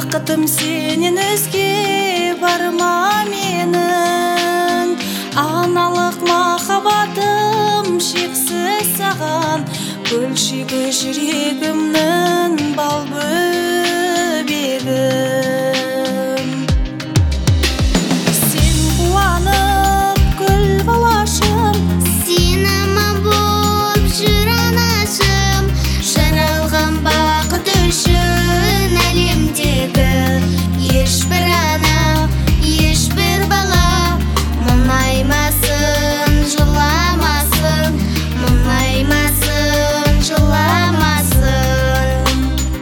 бақытым сенен өзге бар ма менің? Аналық махаббатым шексіз саған, көлшегі жүрегімнің бал бөбегім. Сен қуанып гүл балашым, сен аман боп жүр анашым. Жаралған бақыт үшін әлемдегі ешбір ана, ешбір бала мұңаймасын, жыламасын, мұңаймасын, жыламасын.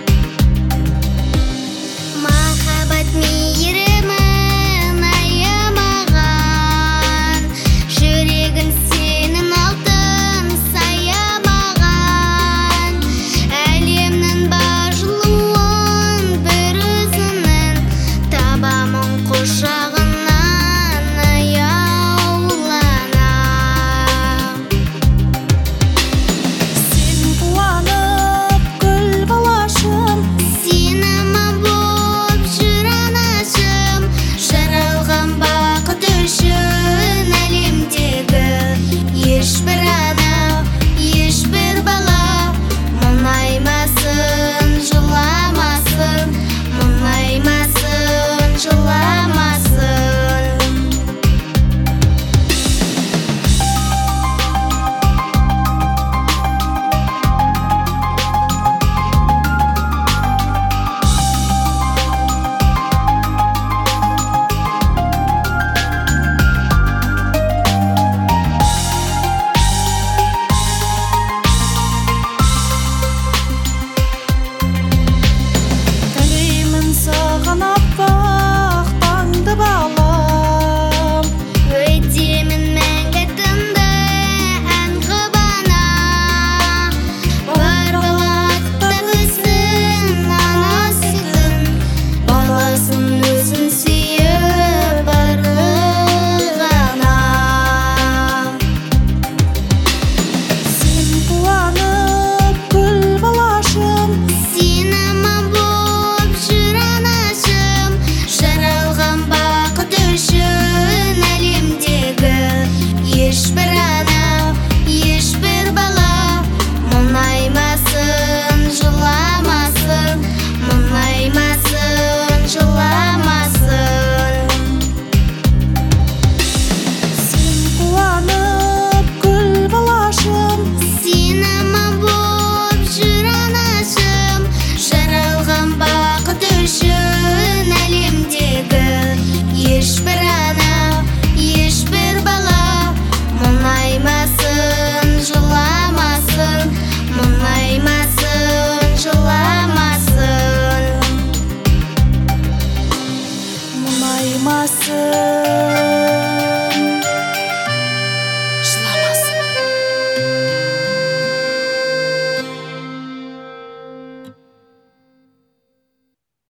Махаббат мейірімін аямаған, жүрегін сенің алтын саямаған. Әлемнің бар жылуын бір өзінің, табамын құшағынан аяулана. сен қуанып гүл балашым, Сен аман боп жүр анашым. Жаралған бақыт үшін әлемдегі ешбір ана, ешбір бала мұңаймасын, жыламасын, мұңаймасын, жыламасын. тілеймін саған аппақ таңды балам. Өтемін мәңгі тынды ән қып ана. Бар балақта өсін ана сүтін, баласын өзін сүйіп барлық ана. Сен қуанып гүл балашым, Сен аман боп жүр анашым. Жаралған бақыт үшін әлемдегі ешбір ана, ешбір бала мұңаймасын, жыламасын, мұңаймасын, жыламасын. сен қуанып гүл балашым, Сен аман боп жүр анашым. Жаралған бақыт үшін әлемдегі ешбір ана, ешбір бала мұңаймасын, жыламасын, мұңаймасын, жыламасын. мұңаймасын.